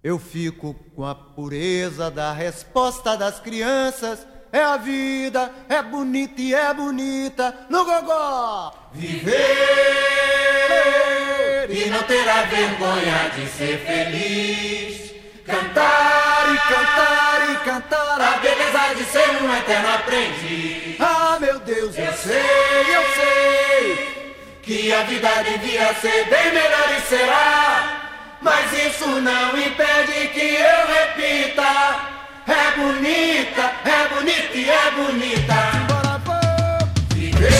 Eu fico com a pureza da resposta das crianças. É a vida, é bonita e é bonita no gogó. Viver e não ter a vergonha de ser feliz. Cantar e cantar e cantar a beleza de ser um eterno aprendiz. Ah, meu Deus, eu sei que a vida devia ser bem melhor e será, mas isso não impede que eu repita. É bonita e é bonita. Bora, pô. Viver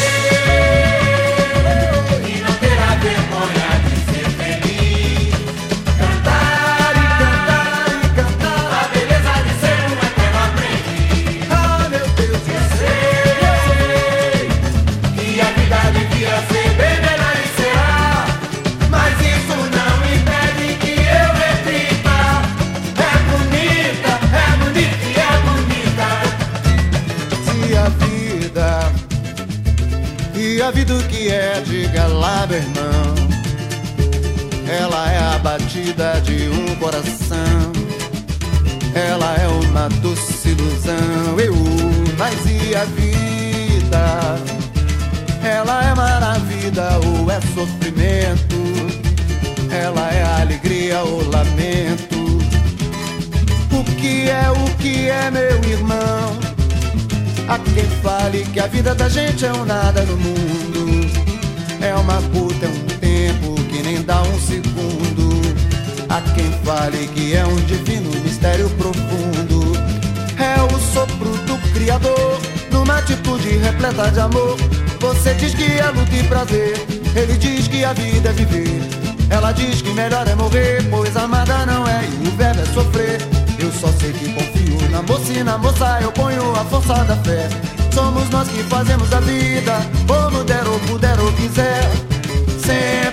e não ter a vergonha de ser feliz. Cantar e cantar e cantar a beleza de ser um eterno aprendiz. Ah, meu Deus, eu sei que a vida devia ser bem melhor e será, mas isso não impede que eu repita. É bonita e é bonita. se a vida o que é, diga lá, meu irmão. Ela é a batida de um coração. Ela é uma doce ilusão. Mas e a vida? Ela é maravilha ou é sofrimento? Ela é alegria ou lamento? O que é, meu irmão? Há quem fale que a vida da gente é um nada no mundo. É uma puta, é um tempo que nem dá um segundo. Há quem fale que é um divino mistério profundo. É o sopro do Criador numa atitude repleta de amor. Você diz que é luta e prazer, ele diz que a vida é viver. Ela diz que melhor é morrer, pois amada não é e o verbo é sofrer. Eu só sei que confio na moça e na moça eu ponho a força da fé. Somos nós que fazemos a vida, como der ou puder ou quiser. Sem